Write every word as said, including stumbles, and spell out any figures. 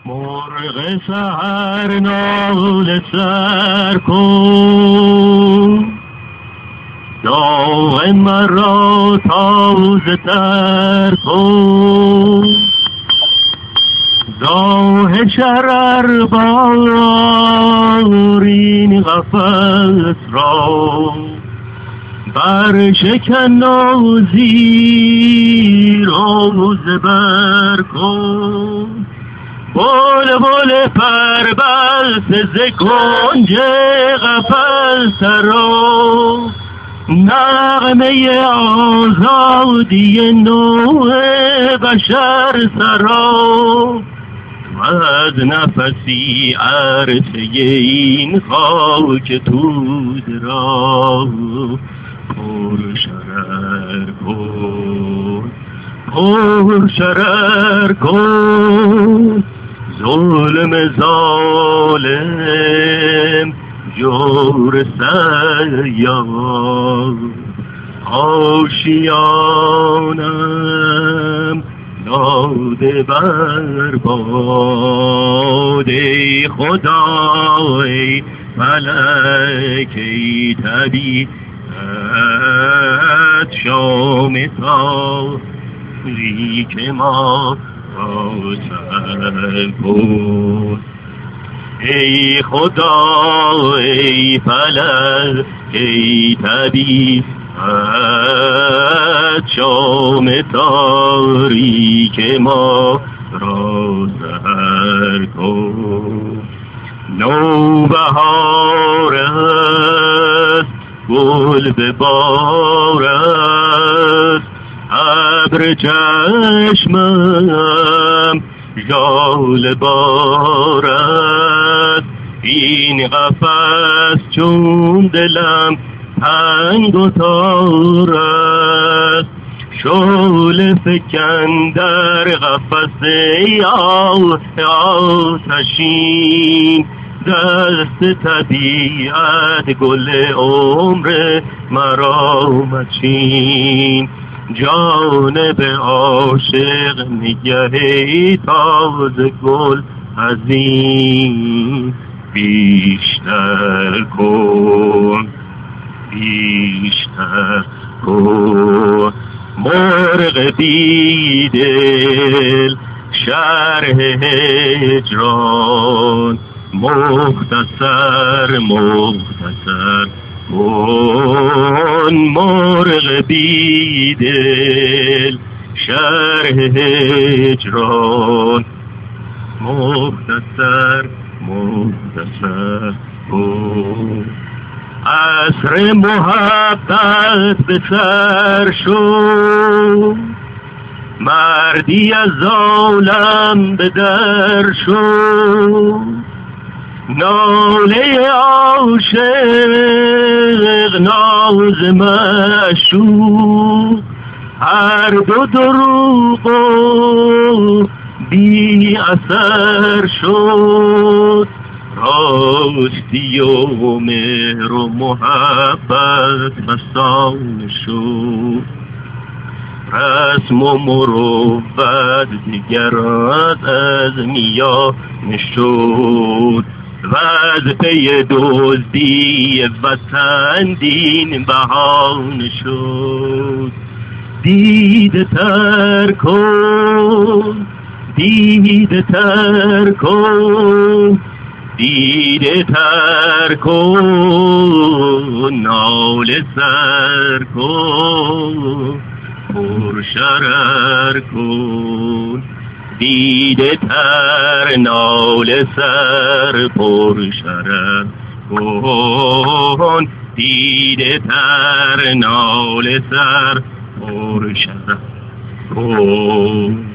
مرغ سحر ناله سر کن، داغ مرا تازه تر کن. راه شرر بارین قفس را بر شکن و زیر و زبر کن. بول بول پر بست ز کنج قفس را نغمه آزادی نوع بشر سرا. و از نفسی عرصه این خاک تود را پر شرر کن، پر شرر کن. ظلم ظالم جور سیاد آشیانم داده بر باد. ای خدا ای فلک ای طبیعت شام تاریک ما را سر کن. ای خدا ای فلک ای طبیعت شام تاریک ما را سحر کن. نوبهار است گل به بار است، ابر چشمم ژاله بار است. این قفس چون دلم تنگ و تار است، شعله فکن در قفس ای آتشین. دست طبیعت گل عمر مرا مچین. جانب عاشق نگه تازه گل از این بیشتر کن، بیشتر کن. مرغ بیدل شرح هجران مختصر مختصر کن. مرغ بیدل شرح هجران مختصر مختصر کن. عصر محبت به سر شد، مردی از ظالم به در شد. ناله عاشق ناز معشوق، هر دو دروغ و بی اثر شد. راستی و مهر و محبت فسان شد، رسم و مروت دیگر از میان شد. و از پی دزدی وطن دین بهانه شد. دیده تر کن، دیده تر کن، دیده تر کن. ناله سر کن، پر شرر کن. دیده تر ناله سر پر شرر کن. دیده تر ناله سر پر شرر کن.